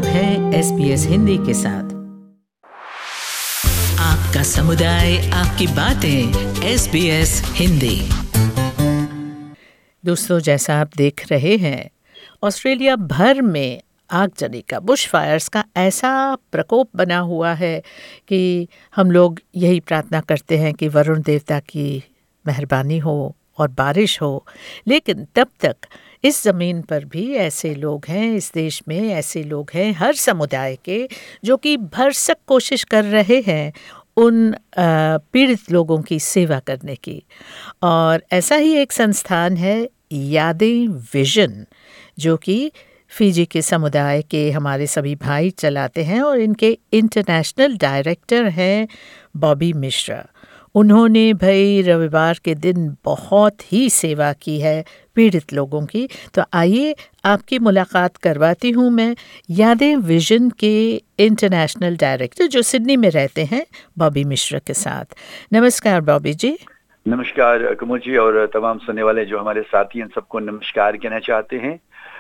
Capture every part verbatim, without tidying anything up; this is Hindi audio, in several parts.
आप हैं एस बी एस हिंदी के साथ। आपका समुदाय, आपकी बातें, एस बी एस हिंदी। दोस्तों, जैसा आप देख रहे हैं, ऑस्ट्रेलिया भर में आगजनी का, बुश फायर्स का ऐसा प्रकोप बना हुआ है कि हम लोग यही प्रार्थना करते हैं कि वरुण देवता की मेहरबानी हो और बारिश हो। लेकिन तब तक इस ज़मीन पर भी ऐसे लोग हैं, इस देश में ऐसे लोग हैं, हर समुदाय के, जो कि भरसक कोशिश कर रहे हैं उन पीड़ित लोगों की सेवा करने की। और ऐसा ही एक संस्थान है यादें विजन, जो कि फिजी के समुदाय के हमारे सभी भाई चलाते हैं और इनके इंटरनेशनल डायरेक्टर हैं बॉबी मिश्रा। उन्होंने भाई रविवार के दिन बहुत ही सेवा की है पीड़ित लोगों की। तो आइए आपकी मुलाकात करवाती हूँ मैं यादें विजन के इंटरनेशनल डायरेक्टर, जो सिडनी में रहते हैं, बॉबी मिश्रा के साथ। नमस्कार बॉबी जी। नमस्कार कुमुद जी, और तमाम सुनने वाले जो हमारे साथी हैं सबको नमस्कार कहना चाहते हैं।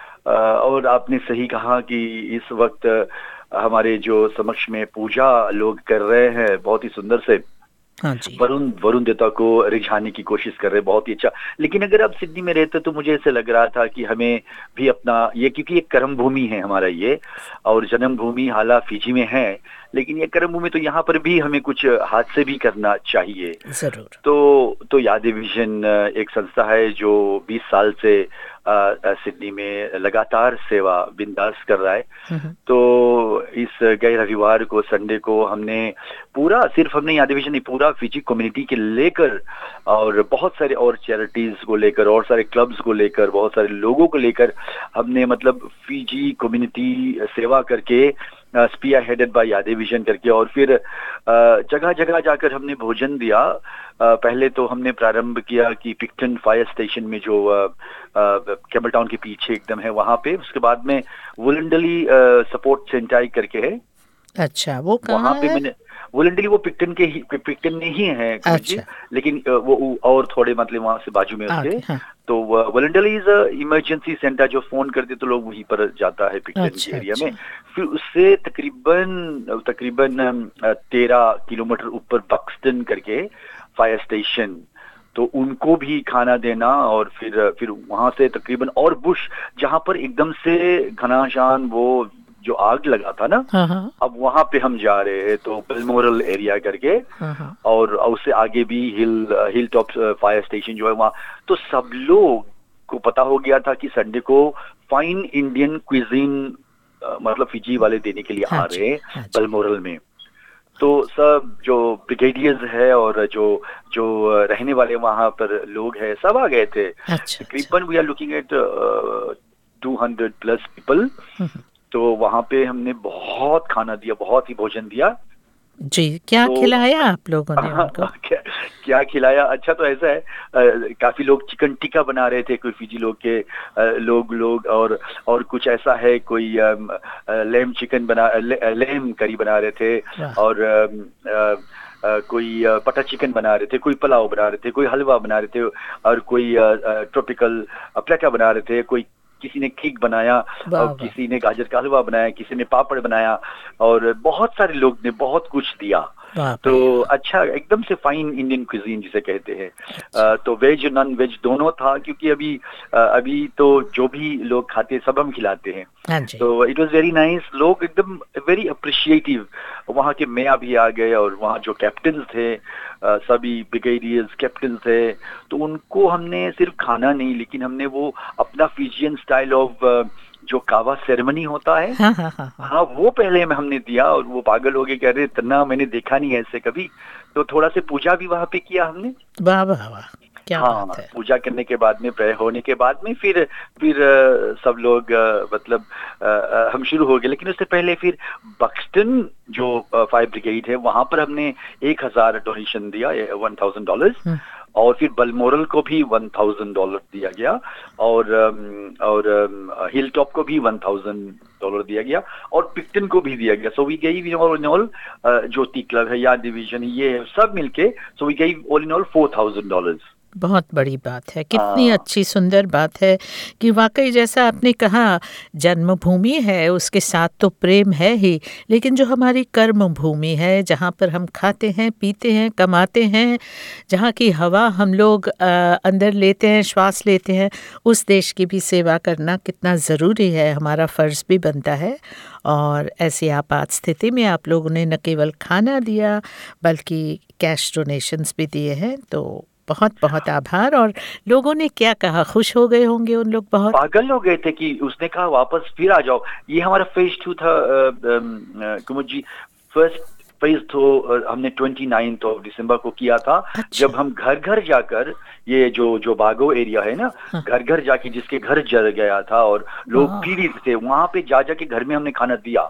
और आपने सही कहा कि इस वक्त हमारे जो समक्ष में पूजा लोग कर रहे हैं, बहुत ही सुंदर से हाँ जी। वरुण वरुण देवता को रिझाने की कोशिश कर रहे हैं, बहुत ही अच्छा। लेकिन अगर आप सिडनी में रहते तो मुझे ऐसे लग रहा था कि हमें भी अपना ये, क्योंकि एक कर्म भूमि है हमारा ये, और जन्म भूमि हाला फिजी में है, लेकिन ये कर्म भूमि, तो यहाँ पर भी हमें कुछ हाथ से भी करना चाहिए। जरूर। तो तो यादें विजन एक संस्था है जो बीस साल से सिडनी में लगातार सेवा बिंदास कर रहा है। तो इस गए रविवार को, संडे को, हमने पूरा, सिर्फ हमने यादें विजन नहीं, पूरा फिजी कम्युनिटी के लेकर और बहुत सारे और चैरिटीज को लेकर और सारे क्लब्स को लेकर, बहुत सारे लोगों को लेकर हमने, मतलब फिजी कम्युनिटी सेवा करके, स्पीयर हेडेड बाय यादें विजन करके, और फिर जगह जगह जाकर हमने भोजन दिया। पहले तो हमने प्रारंभ किया कि पिक्टन फायर स्टेशन में, जो कैम्पबेल टाउन के पीछे एकदम है, वहां पे। उसके बाद में वुलंडली सपोर्ट सेंटर करके है। अच्छा, वो कहाँ पे है? मैंने वुलंडली, वो पिक्टन के ही पिक्टन में ही है। अच्छा। लेकिन वो और थोड़े, मतलब वहां से बाजू में उसके। हाँ। तो वुलंडली इज इमरजेंसी सेंटर, जो फोन करते तो लोग वहीं पर जाता है पिक्टन अच्छा, के एरिया अच्छा। में। फिर उससे तकरीबन तकरीबन तेरह किलोमीटर ऊपर बक्सटन करके फायर स्टेशन, तो उनको भी खाना देना, और फिर फिर वहां से तकरीबन और बुश, जहां पर एकदम से घनाशान वो जो आग लगा था ना, हाँ हाँ। अब वहां पे हम जा रहे हैं, तो बलमोरल एरिया करके, हाँ हाँ। और उससे आगे भी hill hill top fire station जो है वहां। तो सब लोग को पता हो गया था कि संडे को फाइन इंडियन क्विजीन, मतलब फिजी वाले देने के लिए हाँ आ रहे हैं हाँ बलमोरल में। तो सब जो ब्रिगेडियर्स है और जो जो रहने वाले वहां पर लोग हैं, सब आ गए थे। अच्छा, तकरीबन we are looking at two hundred plus people. तो वहां पे हमने बहुत खाना दिया, बहुत ही भोजन दिया जी। क्या तो, खिलाया आप लोगों ने उनको? क्या, क्या खिलाया? अच्छा, तो ऐसा है, आ, काफी लोग चिकन टिक्का बना रहे थे, कोई फिजी लोग के आ, लोग लोग और और कुछ ऐसा है, कोई आ, आ, लेम चिकन बना ले, लेम करी बना रहे थे, और आ, आ, आ, कोई बटर चिकन बना रहे थे, कोई पुलाव बना रहे थे, कोई हलवा बना रहे थे, और कोई ट्रॉपिकल प्लेटा बना रहे थे, कोई किसी ने केक बनाया, और किसी ने गाजर का हलवा बनाया, किसी ने पापड़ बनाया, और बहुत सारे लोग ने बहुत कुछ दिया। तो अच्छा, एकदम से फाइन इंडियन क्विजीन जिसे कहते हैं। अच्छा। तो वेज नॉन वेज दोनों था, क्योंकि अभी अभी तो जो भी लोग खाते हैं सब हम खिलाते हैं। तो इट वाज वेरी नाइस, लोग एकदम वेरी अप्रिशिएटिव। वहाँ के मेयर भी आ गए, और वहाँ जो कैप्टन थे, सभी ब्रिगेडियर्स कैप्टन थे, तो उनको हमने सिर्फ खाना नहीं, लेकिन हमने वो अपना फिजियन स्टाइल ऑफ जो कावा सेरेमनी होता है, हाँ, हाँ, हाँ, हाँ, हाँ, वो पहले में हमने दिया, और वो पागल हो गए, कह रहे इतना मैंने देखा नहीं ऐसे कभी। तो थोड़ा से पूजा भी वहाँ पे किया हमने। वाह वाह वाह, क्या हाँ, बात है। पूजा करने के बाद में, प्रेयर होने के बाद में, फिर फिर सब लोग, मतलब हम शुरू हो गए। लेकिन उससे पहले फिर बक्सटन जो फायर ब्रिगेड है, वहां पर हमने एक हजार डोनेशन दिया, वन थाउजेंड डॉलर, और फिर बलमोरल को भी वन थाउजेंड डॉलर दिया गया, और और हिल टॉप को भी वन थाउजेंड डॉलर दिया गया, और पिक्टन को भी दिया गया। So we gave all in all, Jyoti club है या डिवीजन, ये सब मिलके, so we gave all in all four thousand dollars. बहुत बड़ी बात है, कितनी अच्छी सुंदर बात है कि वाकई जैसा आपने कहा, जन्मभूमि है उसके साथ तो प्रेम है ही, लेकिन जो हमारी कर्म भूमि है, जहाँ पर हम खाते हैं, पीते हैं, कमाते हैं, जहाँ की हवा हम लोग आ, अंदर लेते हैं, श्वास लेते हैं, उस देश की भी सेवा करना कितना ज़रूरी है, हमारा फ़र्ज़ भी बनता है। और ऐसी आपात स्थिति में आप लोगों ने न केवल खाना दिया बल्कि कैश डोनेशंस भी दिए हैं, तो बहुत बहुत आभार। और लोगों ने क्या कहा, खुश हो गए होंगे उन लोग, बहुत पागल हो गए थे कि उसने कहा वापस फिर आ जाओ। ये हमारा फेज टू था कुमुद जी। फर्स्ट फेज तो हमने ट्वेंटी नाइन्थ ऑफ दिसंबर को किया था। अच्छा। जब हम घर घर जाकर, ये जो जो बागो एरिया है ना, हाँ। घर घर जाके जिसके घर जल गया था और लोग पीड़ित थे, वहां पे जा जाके घर में हमने खाना दिया।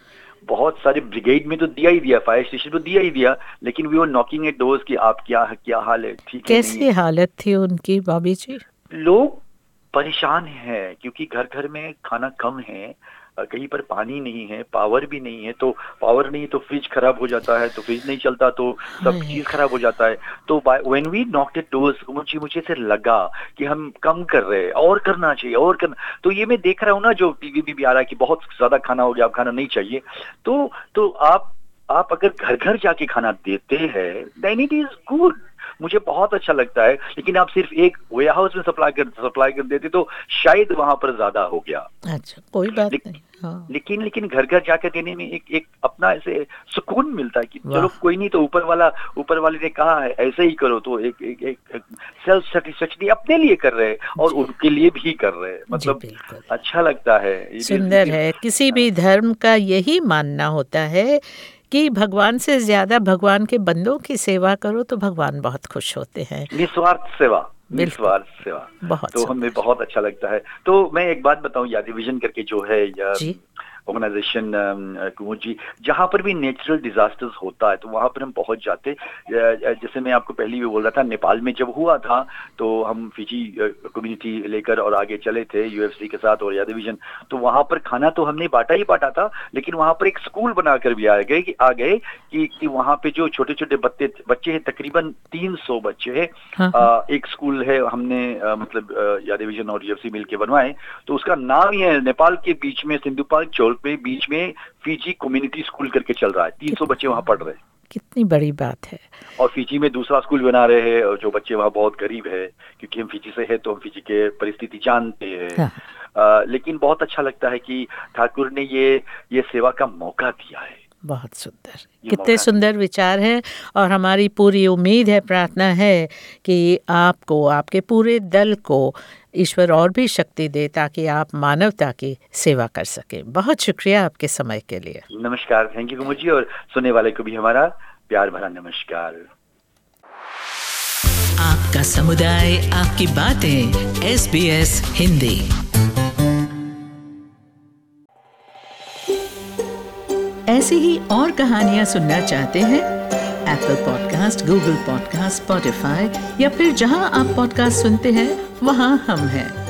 बहुत सारे ब्रिगेड में तो दिया ही दिया, फायर स्टेशन तो दिया ही दिया, लेकिन we were knocking at doors कि आप क्या क्या हाल है, ठीक है? कैसी हालत थी उनकी भाभी जी? लोग परेशान हैं क्योंकि घर घर में खाना कम है, कहीं पर पानी नहीं है, पावर भी नहीं है। तो पावर नहीं तो फ्रिज खराब हो जाता है, तो फ्रिज नहीं चलता तो सब चीज खराब हो जाता है। तो when we knocked at doors, मुझे मुझे से लगा कि हम कम कर रहे हैं, और करना चाहिए, और करना। तो ये मैं देख रहा हूँ ना, जो टीवी भी, भी आ रहा है कि बहुत ज्यादा खाना हो गया, अब खाना नहीं चाहिए। तो तो आप आप अगर घर घर जाके खाना देते हैं, देन इट इज गुड, मुझे बहुत अच्छा लगता है। लेकिन आप सिर्फ एक वेयर हाउस में सप्लाई कर सप्लाई कर देते तो शायद वहां पर ज्यादा हो गया। अच्छा, कोई बात ले, नहीं। हाँ। लेकिन लेकिन घर घर जाकर देने में एक एक अपना ऐसे सुकून मिलता है कि चलो कोई नहीं, तो ऊपर वाला ऊपर वाले ने कहा है ऐसे ही करो, तो एक एक, एक, एक सेल्फ सेटिस्फैक्शन अपने लिए कर रहे हैं और उनके लिए भी कर रहे हैं। मतलब अच्छा लगता है, सुंदर है। किसी भी धर्म का यही मानना होता है कि भगवान से ज्यादा भगवान के बंदों की सेवा करो तो भगवान बहुत खुश होते हैं। निस्वार्थ सेवा, निस्वार्थ सेवा, बहुत तो हमें बहुत अच्छा लगता है। तो मैं एक बात बताऊं, यादी विजन करके जो है ऑर्गेनाइजेशन कुमुद जी, जहां पर भी नेचुरल डिजास्टर्स होता है तो वहां पर हम पहुंच जाते। जैसे मैं आपको पहले भी बोल रहा था, नेपाल में जब हुआ था तो हम फिजी कम्युनिटी लेकर और आगे चले थे यूएफसी के साथ और यादी विजन। तो वहां पर खाना तो हमने बांटा ही बांटा था, लेकिन वहां पर एक स्कूल बनाकर भी आ गए कि आ गए कि, कि वहां पे जो छोटे छोटे बच्चे बच्चे हैं, तकरीबन तीन सौ बच्चे हैं। हाँ। आ, एक स्कूल है, हमने आ, मतलब यादी विजन और यूएफसी मिलकर बनवाए। तो उसका नाम ही है, नेपाल के बीच में सिंधु पार्क चौक पे बीच में फिजी कम्युनिटी स्कूल करके चल रहा है। तीन सौ बच्चे वहां पढ़ रहे हैं। कितनी बड़ी बात है। और फिजी में दूसरा स्कूल बना रहे हैं, और जो बच्चे वहां बहुत गरीब है, क्योंकि हम फिजी से है तो हम फिजी के परिस्थिति जानते हैं। हाँ। आ, लेकिन बहुत अच्छा लगता है कि ठाकुर ने ये ये सेवा का मौका दिया है। बहुत सुंदर, कितने सुंदर विचार हैं। और हमारी पूरी उम्मीद है, प्रार्थना है कि आपको, आपके पूरे दल को ईश्वर और भी शक्ति दे ताकि आप मानवता की सेवा कर सकें। बहुत शुक्रिया आपके समय के लिए। नमस्कार, थैंक यू कुमुद जी, और सुनने वाले को भी हमारा प्यार भरा नमस्कार। आपका समुदाय, आपकी बातें, एस बी एस हिंदी। ऐसी ही और कहानियाँ सुनना चाहते हैं? Apple podcast, Google podcast, Spotify या फिर जहां आप पॉडकास्ट सुनते हैं वहां हम हैं।